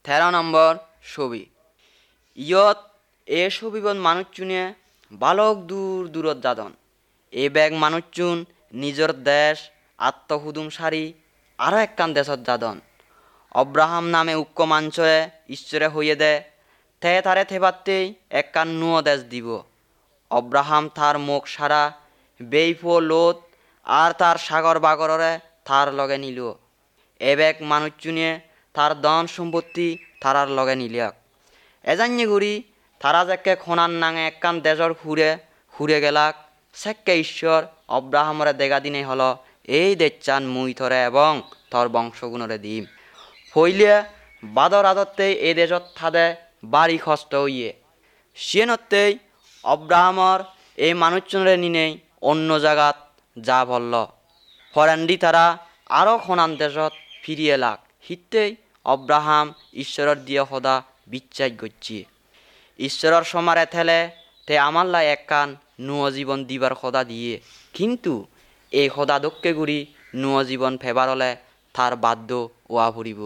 13 ছবি। ইয়ত এ ছবিবন মানুষজনে বালক দূর দূরত যাদন। এ বেগ মানুষজন নিজের দেশ আত্মহুদুম সারি আরও একখান দেশত যাদন। অব্রাহাম নামে উক্ক মাঞ্চয়ে ঈশ্বরে হইয়ে দে তে তারে থেবাত্তেই একখান নুয় দেশ দিব। অব্রাহাম তার মুখ সারা বেইফো লোত আর তার সাগর বাগররে তার লগে নিল। এবেক মানুষজনে তার ধন সম্পত্তি তারার লগে নিলিয়াক। এজান্যে গুড়ি তারা যেকে খনান নাঙে একখান দেশর ঘুরে গেলাক। সেক্কে ঈশ্বর অব্রাহামরে দেখা দিনে হল এই দেশচান মুই থরে এবং থর বংশগুণরে দিম। হইলে বাদর আদত্তেই এ দেশত থাদে বাড়ি খস্ত হইয়ে সিয়েনত্তেই অব্রাহামর এই মানুষজনরে নিনেই অন্য জায়গাত যা বলল। ফরেন্ডি তারা আরও খনান দেশত ফিরিয়ে লাগ। হিত্তেই অব্রাহাম ঈশ্বরের দিয়ে সদা বিশ্বাস করছি। ঈশ্বরের সমারে থেলে তে আমার লাই একখান নুয় জীবন দিবার সদা দিয়ে, কিন্তু এই সদা দক্ষে গুড়ি নুয় জীবন ফেবার হলে তার বাধ্য ওয়া ফুরিব।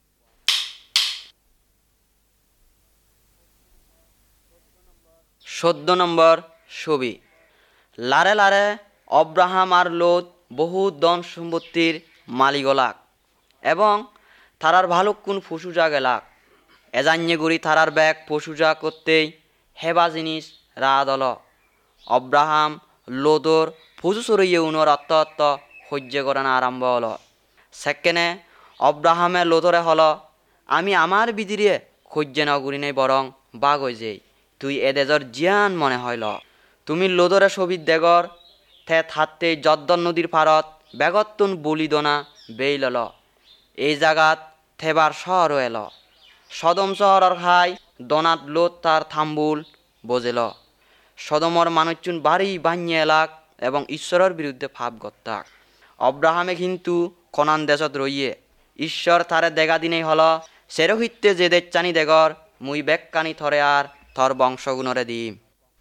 14 ছবি। লারে লারে অব্রাহাম আর লোত বহু ধন সম্পত্তির মালিক হলাক এবং তারার ভালুকুন ফুসুজা গেলাক। এজান্যে গুড়ি তারার ব্যাগ পশুজা করতেই হেবা জিনিস রা দল। অব্রাহাম লোদর ফুসু সরিয়ে উনর আত্ম সহ্য করানো আরম্ভ হল। সেকেন্ডে অব্রাহামে লোদরে হল, আমি আমার বিদিরে সহ্য নগুরি নেই বরং বাঘ হয়ে যাই। তুই এদেজর জিয়ান মনে হইল। তুমি লোদরে ছবির দেগর থে থাকতে যদ্দন নদীর পারত বেগত্তুন বলিদনা বেইল। এই জাগাত থেবার শহর এল। সদম শহরের খাই দনাত লোত তার থাম্বুল বজেল। সদমর মানুষজন বাড়ি বানিয়ে এলাক এবং ঈশ্বরের বিরুদ্ধে ভাব গত্তাক। অব্রাহামে কিন্তু কনান দেশত রইয়ে ঈশ্বর তারে দেখা দিনেই হল, সেরহিত্যে যে দেশচানি দেগর মুই বেক্কানি থরে আর থর বংশগুণরে দিম।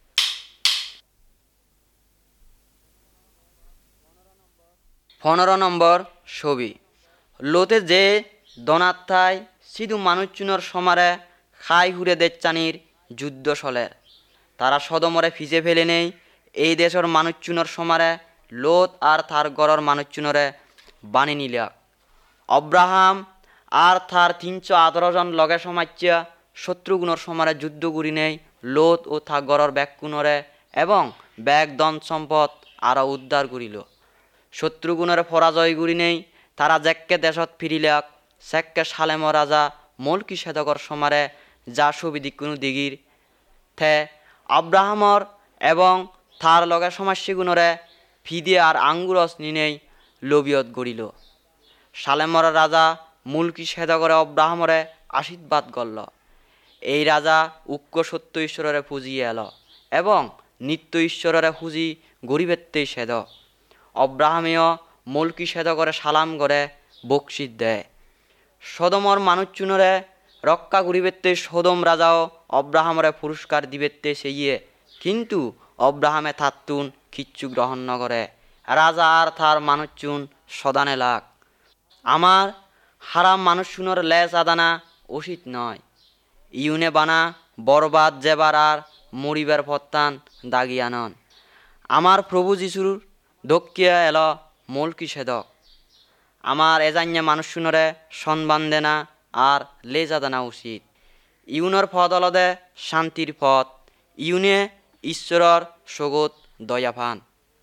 15 ছবি। লোতে যে দনাত্থায় সিধু মানুষজনের সমারে খাই হুরে দেশচানির যুদ্ধ চলের। তারা সদমরে ফিজে ফেলে নেই এই দেশের মানুষজনের সমারে লোত আর তার গড়র মানুষজনরে বানি নিলাক। অব্রাহাম আর তার 318 জন লগে সমাচ্যা শত্রুগুণর সমারে যুদ্ধ করি নেই লোত ও তার গড়র ব্যাগকুণরে এবং ব্যাগ দন সম্পদ আরও উদ্ধার করিল। শত্রুগুণের পরাজয় করি নেই তারা যেক্কে দেশত ফিরিলাক। সেক্কে সালেম রাজা মলকি সেদকর সমারে যা সুবিধি কোনো দিগির থে আব্রাহামর এবং তার লগে সমস্যাগুণরে ফিদে আর আঙ্গুরস নিনেই লবিয়ত গড়িল। সালেমর রাজা মুলকি সেদকরে অব্রাহামরে আশীর্বাদ করল। এই রাজা উক্ক সত্য ঈশ্বরের পুজিয়ে এল এবং নিত্য ঈশ্বরের পুঁজি গরিবেত্তেই সেদ। অব্রাহামেও মুলকি সেদ করে সালাম করে বকশিস দেয়। সদমর মানুষজনরে রক্ষা করিবেত্তে সদম রাজাও অব্রাহামরে পুরস্কার দিবেত্তে সেইয়ে, কিন্তু অব্রাহামে থাত্তুন কিচ্ছু গ্রহণ ন করে। রাজা আর তার মানুষজন সদানে লাগ। আমার হারাম মানুষজনের লেজ আদানা উচিত নয়। ইউনে বানা বরবাদ যেবার আর মরিবার পত্তান দাগিয়া নন। আমার প্রভু যিশুর দক্ষিয়া এল মলকি সেদক। আমার এজান্যা মানুষজনরে সম্মান দেনা আর লেজা দানা উচিত। ইউনের পথ অলদে শান্তির পথ। ইউনে ঈশ্বরের সগত দয়াভান।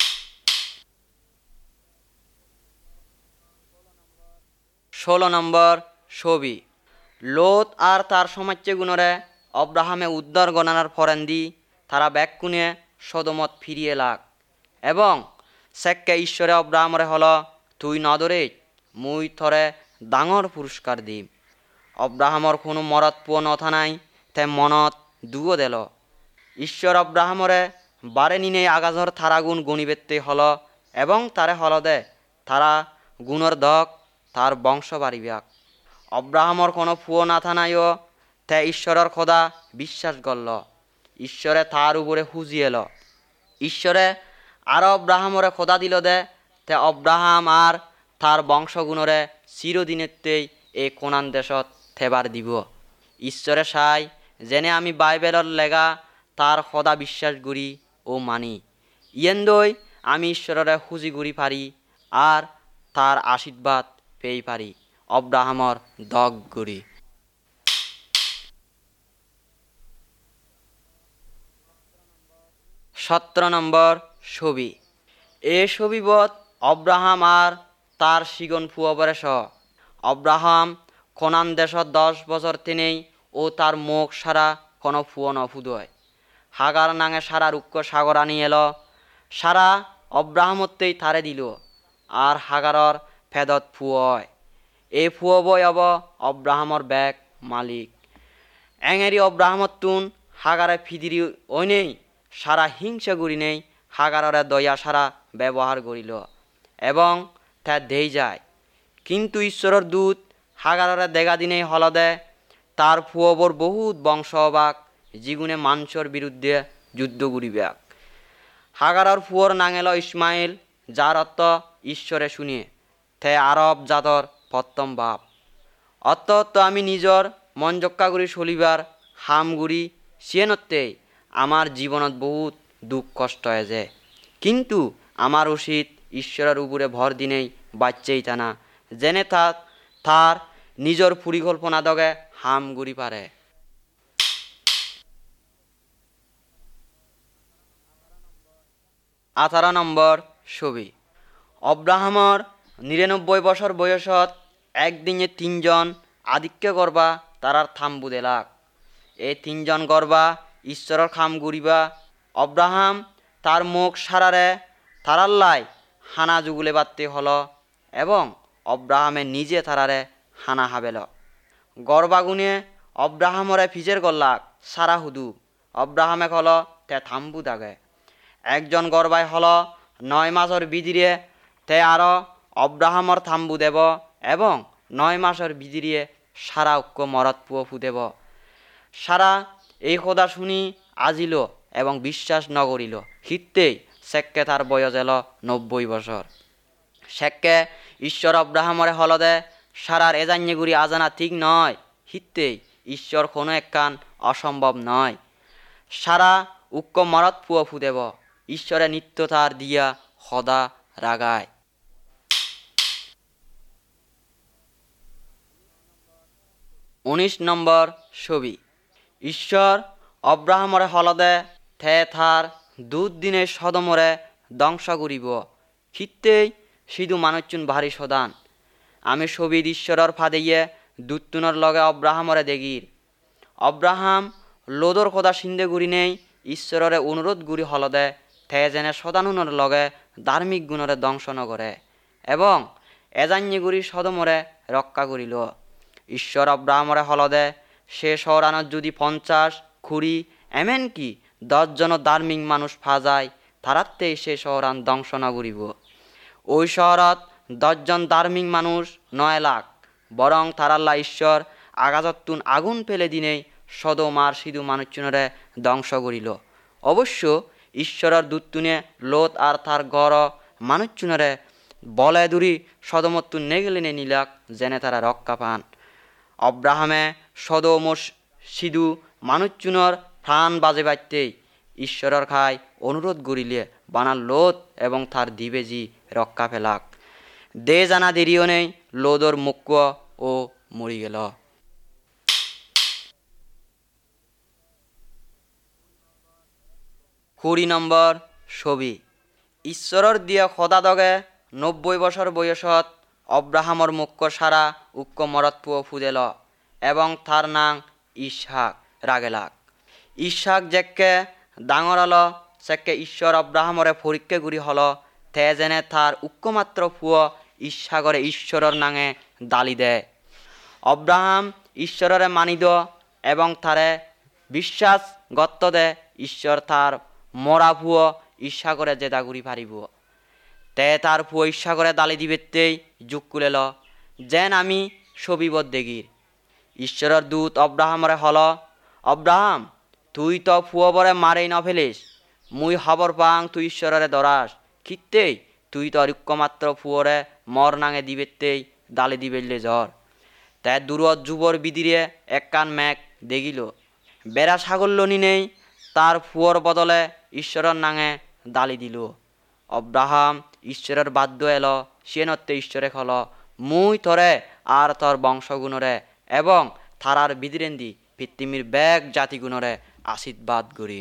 16 ছবি। লোত আর তার সমাচ্যগুণরে অব্রাহামে উদ্ধার গণনার ফরেন্দি তারা ব্যাগকুনে সদমত ফিরিয়ে লাগ এবং সেক্কে ঈশ্বরে অব্রাহামরে হল, তুই নদরে মুই থরে ডাঙর পুরস্কার দিম। অব্রাহামর কোনো মরত পুয় নথা নাই তে মনত দুও দেল। ঈশ্বর অব্রাহামরে বারে নিনে আগাজর থারা গুণ গণিবেত্তে হল এবং তারে হল দে তারা গুণর দক তার বংশ বাড়িবাক। অব্রাহামর কোনো ফুয় নাথা নাইও তে ঈশ্বরের খোদা বিশ্বাস করল। ঈশ্বরে তার উপরে হুজি এল। ঈশ্বরে আরও অব্রাহামরে খোদা দিল দে তে অব্রাহাম আর তার বংশগুণরে চিরদিনেতেই এই কোনান দেশত থেবার দিব। ঈশ্বরে চাই যেনে আমি বাইবেলৰ লেগা তাৰ সদা বিশ্বাস করি ও মানি ইয়েন্দই আমি ঈশ্বররে খুঁজি করি পারি আর তার আশীর্বাদ পেয়ে পারি অব্রাহামর দগ করি। 17 নম্বর ছবি। এ ছবিবত অব্রাহাম আর তার সিগন ফুয়বরে স অব্রাহাম কনান দেশত 10 বছর তেনেই ও তার মুখ সারা কোনো ফুয় নফুদয় হাগার নাঙে সারা রুক্ষ সাগর আনি এলো সারা অব্রাহামতেই তারে দিল আর হাগারর ফেদত ফুয় এই ফুয়বই অব অব্রাহামর ব্যাগ মালিক এঙেরি অব্রাহামতুন হাগারে ফিদিরি ওই নেই সারা হিংসা করি নেই হাগাররে দয়া সারা ব্যবহার করিল এবং তা দেই যায় কিন্তু ঈশ্বরের দূত হাগাররে দেখা দিনেই হলদে তার ফুয়বর বহুত বংশ অবাক যিগুণে মানুষের বিরুদ্ধে যুদ্ধ করিবাক হাগারর ফুয়র নাঙেল ইসমাইল যার অর্থ ঈশ্বরে শুনিয়ে তে আরব জাতর প্রথম বাপ অত আমি নিজর মন জক্কা করি চলিবার হাম গুড়ি সিয়েনতেই আমার জীবনত বহুত দুঃখ কষ্ট হয়েছে কিন্তু আমার উচিত ঈশ্বরের উপরে ভর দিনেই বাচ্চেই টানা যেনে তার নিজর পরিকল্পনা দগে হাম গুড়ি পারে। 18 নম্বর ছবি। অব্রাহামর 99 বছর বয়সত একদিনে 3 জন আদিক্য করবা তারার থাম্বু দেলাক এই 3 জন করবা ঈশ্বরের খাম গুড়িবা অব্রাহাম তার মুখ সারারে তারাল্লাই হানা যুগুলে বাড়তে হলো এবং অব্রাহামে নিজে তারারে হানা হাবেল গড়বাগুনে অব্রাহামরে ফিজের গল্লাক সারা হুদু অব্রাহামে হল তে থাম্বু দাগে একজন গড়বাই হল 9 মাসের বিদিরে তে আরো অব্রাহামর থাম্বু দেব এবং 9 মাসের বিদিরিয়ে সারা ঐক্য মরত পুয় ফুদেব সারা এই কথা শুনি আজিল এবং বিশ্বাস নগরিল হিত্তেই সেক্কে তার বয়স এল 90 বছর সেক্কে ঈশ্বর অব্রাহামরে হলদে সারার এজান্যে গুড়ি আজানা ঠিক নয় হিত্তেই ঈশ্বর কোনো একখান অসম্ভব নয় সারা ঐক্য মরত পুয় ফুদেব ঈশ্বরে নিত্য তার দিয়া সদা রাগায়। 19 নম্বর ছবি। ঈশ্বর অব্রাহামরে হলদে থে থার দুধ দিনে সদমরে ধ্বংস করিব হিত্তেই সিধু মানুষচুন ভারী সদান আমি ছবির ঈশ্বরের ফাঁদেইয়ে দুতুনর লগে অব্রাহামরে দেগির অব্রাহাম লোদর খোদা সিন্ধে গুড়ি নেই ঈশ্বররে অনুরোধ গুড়ি হলদে থে যেনে সদানুনের লগে ধার্মিক গুণরে ধ্বংস নগরে এবং এজান্যে গুড়ি সদমরে রক্ষা করিল ঈশ্বর অব্রাহামরে হলদে সে শহরানত যদি 50 খুঁড়ি এমনকি 10 জন ধার্মিক মানুষ ফা যায় তারাতেই সে শহরান ধ্বংস না করিব ওই শহরত 10 জন ধার্মিক মানুষ 9 লাখ বরং তারাল্লা ঈশ্বর আগাজতুন আগুন ফেলে দিনেই সদম আর সিধু মানুষজনরে ধ্বংস করিল অবশ্য ঈশ্বরের দূততুনে লোত আর তার গড় মানুষজনরে বলে দূরি সদমতুন নেগেলেনে নিলাক যেনে তারা রক্ষা পান অব্রাহামে সদম সিধু মানুষজনর প্রাণ বাজে বাজতেই ঈশ্বরের খায় অনুরোধ করিলে বানার লোত এবং তার দিবেজি রক্ষা পেলাক দে জানা দেরিও নেই লোদর মুখ্য ও মরি গেল। 20 নম্বর ছবি। ঈশ্বরের দিয়া সদা দগে 90 বছর বয়সত অব্রাহামর মুখ্য সারা উক্ক মরত পুয় ফুদেল এবং তার নাং ইসহাক রাগেলাক ইসহাক যেকে ডাঙর হল সেকে ঈশ্বর অব্রাহামরে পরীক্ষা গুড়ি হল তে যেনে তার উক্কমাত্র ফুয় ইসহাকরে ঈশ্বরের নাঙে দালি দেয় অব্রাহাম ঈশ্বররে মানিদ এবং তারে বিশ্বাস গত্ত দে ঈশ্বর তার মরা ফুয় ইসহাকরে জেদা গুড়ি পারিব তে তার ফুয় ইসহাকরে দালি দিবেতেই যুগ কুলেল যেন আমি ছবিবত দেগির ঈশ্বরের দূত অব্রাহামরে হল অব্রাহাম তুই তো ফুয়বরে মারেই ন ফেলিস মুই খবর পাং তুই ঈশ্বররে দরাস খিত্তেই তুই তো ঐক্যমাত্র ফুয়রে মর নাঙে দিবেতেই দালি দিবেলে জ্বর তাই দূরত যুবর বিদিরে একখান মেঘ দেখিল, বেড়া সাগল্যনি নেই, তার ফুয়র বদলে ঈশ্বরের নাঙে দালি দিল। অব্রাহাম ঈশ্বরের বাদ্য এলো, সিয়েনত্তে ঈশ্বরে খল, মুই তরে আর তর বংশগুণরে এবং থারার বিদিরেন্দি পৃথিবীর ব্যাগ জাতিগুণরে আশীর্বাদ করি।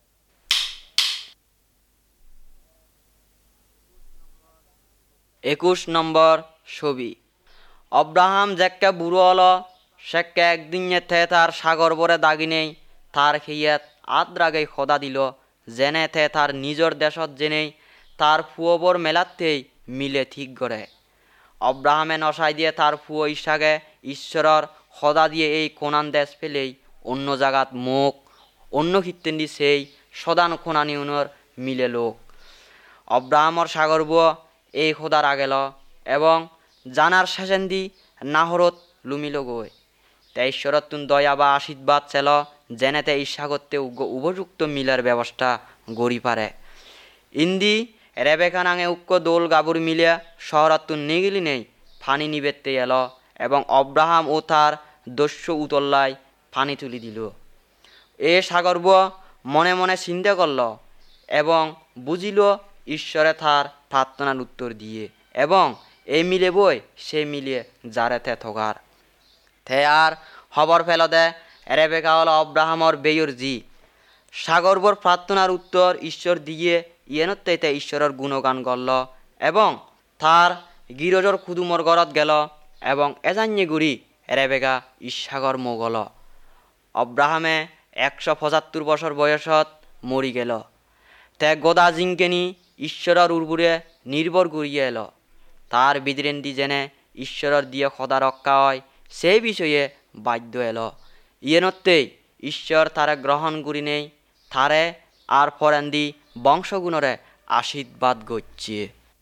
21 নম্বর ছবি। অব্রাহাম যেক্কে বুড়ো হল, সেক্কে একদিন থে তার সাগর বরে দাগি নেই, তার খেইয়াত আদ্রাগেই খোদা দিল, জেনে থে তার নিজর দেশত জেনেই তার ফুয়বর মেলাতেই মিলে ঠিক করে। অব্রাহামে নসাই দিয়ে তার ফুয়ো ইসাকে ঈশ্বরর খোদা দিয়ে এই কোনান দেশ পেলেই অন্য জাগাত মুখ অন্য খিত্তেন্দি সেই সদান কোনানি উনর মিলে লোক। অব্রাহামর সাগর বুয় এই খোদার আগেল এবং জানার শেষেন্দি নাহরত লুমিল গই। তে ঈশ্বরত তুন দয়া বা আশীর্বাদ ছিল, জেনেতে ঈশাগত্যে উপযুক্ত মিলের ব্যবস্থা গড়ি পারে। ইন্দি রেবেকা নাঙে উক্ক দোল গাবুর মিলিয়া শহরাত্তুন নিগিলি নেই ফানি নিবেতে এলো এবং অব্রাহাম ও তার দস্যু উতল্লায় ফানি তুলি দিল। এ সাগর বুয় মনে মনে চিন্তা করল এবং বুঝিল ঈশ্বরে তার প্রার্থনার উত্তর দিয়ে এবং এই মিলে বই সে মিলিয়ে যারে থে থগার থে আর খবর ফেল দে রেবেকা হল অব্রাহামর বেয়র জি। সাগরবর প্রার্থনার উত্তর ঈশ্বর দিয়ে ইয়েনতে ঈশ্বরের গুণগান করল এবং তার গিরজর খুদুমর গরত গেল এবং এজান্যে গুড়ি রেবেকা ঈশাগর মোগল। অব্রাহামে 175 বছর বয়সত মরি গেল। তে গদা জিঙ্কেনি ঈশ্বরের উর্বরে নির্ভর করিয়ে এলো। তার বিদ্রেন্দি জেনে ঈশ্বরের দিয়ে খোদা রক্ষা হয় সেই বিষয়ে বাধ্য এলো। ইয়েনত্তেই ঈশ্বর তারে গ্রহণ করি নেই, থারে আর ফরেন্দি বংশগুণরে আশীর্বাদ করছে।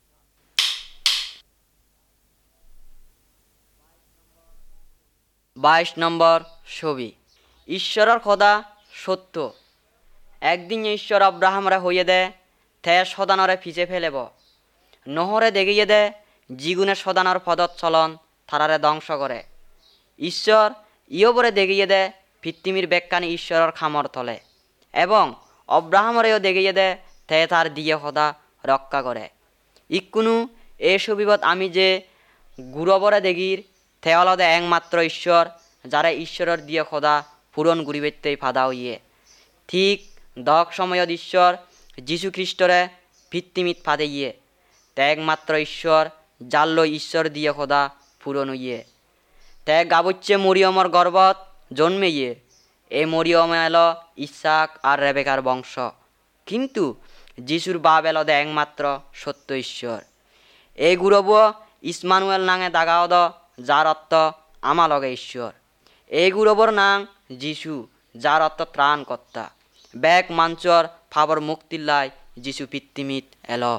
22 নম্বর ছবি। ঈশ্বরের খোদা সত্য। একদিন ঈশ্বর অব্রাহামরে হইয়ে দে থে সদানরে ফিচে ফেলেব, নহরে দেখিয়ে দে জিগুনে সদানর পদত চলন থারারে ধ্বংস করে। ঈশ্বর ইয়বরে দেখিয়ে দে পৃথিবীর বেক্কানি ঈশ্বরের খামর তলে এবং অব্রাহামরেও দেখিয়ে দে থে তার দিয়ে খোদা রক্ষা করে। ইকুনু এ ছবিবত আমি যে গুরবরে দেখির থে অলদে একমাত্র ঈশ্বর, যারা ঈশ্বরের দিয়ে খোদা পূরণ গুরিবেত্তেই ফাদা হইয়ে। ঠিক দক সময়ত ঈশ্বর যীশু খ্রিস্টরে পৃথিবীত ফাদে ইয়ে তে একমাত্র ঈশ্বর জাল্ল ঈশ্বর দিয়ে খোদা পূরণ হইয়ে। তে গাবচ্ছে মরিয়মর গর্ভত জন্মে ইয়ে। এই মরিয়ম এলো ইসাক আর রেবেকার বংশ, কিন্তু যিশুর বাপ এলো দে একমাত্র সত্য ঈশ্বর। এই গুরব ইসমানুয়েল নাঙে দাগাওদ, যার অর্থ আমা লগে ঈশ্বর। এই গুরবর নাং যিশু, যার অর্থ ত্রাণকর্তা। ব্যাগ মাঞ্চর ফাবর মুক্তিল্লাই যিশু পৃথিবীত এলো।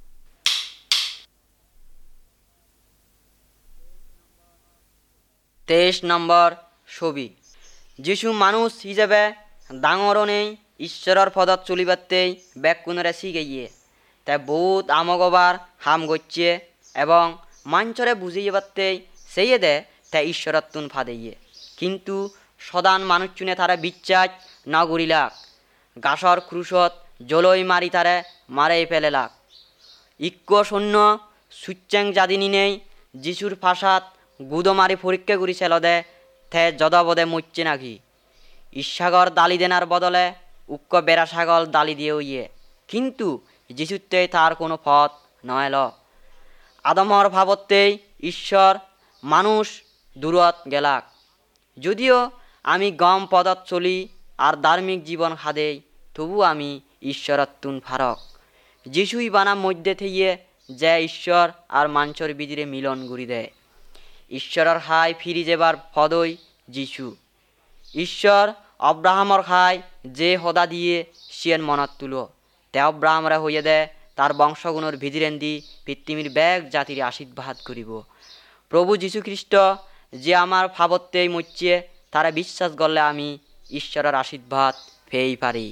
23 নম্বর ছবি। যিশু মানুষ হিসেবে ডাঙরও নেই, ঈশ্বরের পদত চলিবাতেই ব্যাকুণরে শিখে গিয়ে তাই বহুত আমগবার হাম গচ্ছে এবং মাঞ্চরে বুঝিয়ে পারতেই সেইয়ে দে তাই ঈশ্বরের তুন ফাদে গিয়ে, কিন্তু সদান মানুষ চুনে তারা বিশ্বাস না গড়িলাক, গাছর ক্রুশত জলই মারি তারে মারেই ফেলেলাক। ইক্য সৈন্য সুচ্চেং জাদিনী নেই যিশুর ফাঁসাত গুদো মারি পরীক্ষা করিছিল দে থে যদাবদে মরছে নাকি। ঈশাগর দালি দেনার বদলে উক্ক বেড়া ছাগল দালি দিয়ে ইয়ে, কিন্তু যিশুতেই তার কোনো পথ নয়ল। আদমর ভাবতেই ঈশ্বর মানুষ দূরত গেলাক। যদিও আমি গম পদত চলি আর ধার্মিক জীবন খাদেই, তবু আমি ঈশ্বরত তুন ফারক। যিশুই বানা মধ্যে থেকে যে ঈশ্বর আর মাঞ্চর বিদিরে মিলন গুড়ি দেয়। ঈশ্বরের খাই ফিরি যাবার পদই যিশু। ঈশ্বর অব্রাহামর খাই যে হদা দিয়ে সিয়েন মনত তুলো তে অব্রাহামরা হইয়ে দে তার বংশগুণর ভিদিরেন্দি পৃথিবীর ব্যাগ জাতির আশীর্বাদ করিব। প্রভু যীশু খ্রিস্ট যে আমার ভাবত্তেই মরছে, তারা বিশ্বাস করলে আমি ঈশ্বরের আশীর্বাদ পেয়েই পারি।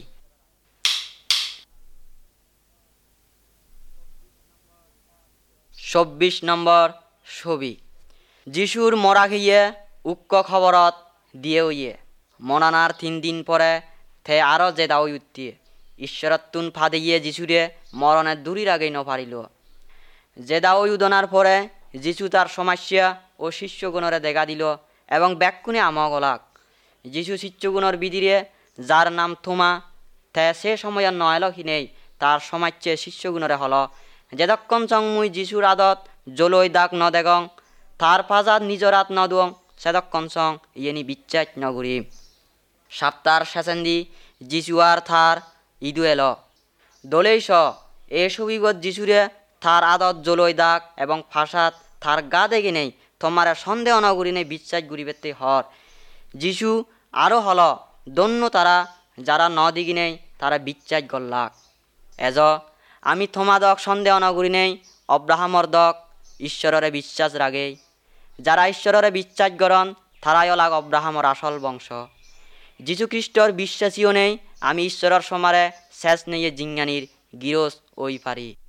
24 নম্বর ছবি। যিশুর মরা খেয়ে উক্ক খবরত দিয়ে ইয়ে মনানার 3 দিন পরে থে আরও যে দাও উত্তিয়ে ঈশ্বরত্তুন ফাঁদে গিয়ে যিশুরে মরণের দূরির আগেই নপারিল। যে দাও উদনার পরে যিশু তার সমস্যা ও শিষ্যগুণরে দেখা দিল এবং ব্যাকুণে আমগলাক। যিশু শিষ্যগুণর বিদিরে যার নাম থোমা থে সে সময় নয়লকি নেই তার সমাচ্যে শিষ্যগুণরে হল যেদক্ষণ চং মুই যিশুর আদত জলই দাগ ন দেগং তার পাজাত নিজর আত নদুয়ং সেদক্ষণ চং ইয়েনি বিচ্ছাত নগরী। সপ্তাহ শেষেন্দি যিশু আর থার ইদু এলো দলেইস এ সবিগত যিশুরে থার আদত জলই দাগ এবং ফাঁসাত থার গা দেখে নেই তোমারে সন্দেহ নগরী নেই বিশ্বাস গুড়ি পেতে হর। যিশু আরও হল দন্য তারা যারা ন দিগি নেই তারা বিশ্বাস গল্লাক। এজ আমি থমাদক সন্দেহ নগরী নেই অব্রাহামর দক ঈশ্বররে বিশ্বাস রাগেই। যারা ঈশ্বররে বিশ্বাস করন তারাই লাগ অব্রাহামর আসল বংশ। যীশুখ্রিস্টর বিশ্বাসীও নেই আমি ঈশ্বরের সমারে শেষ নেই জিঙ্গানির গিরস ওই পারি।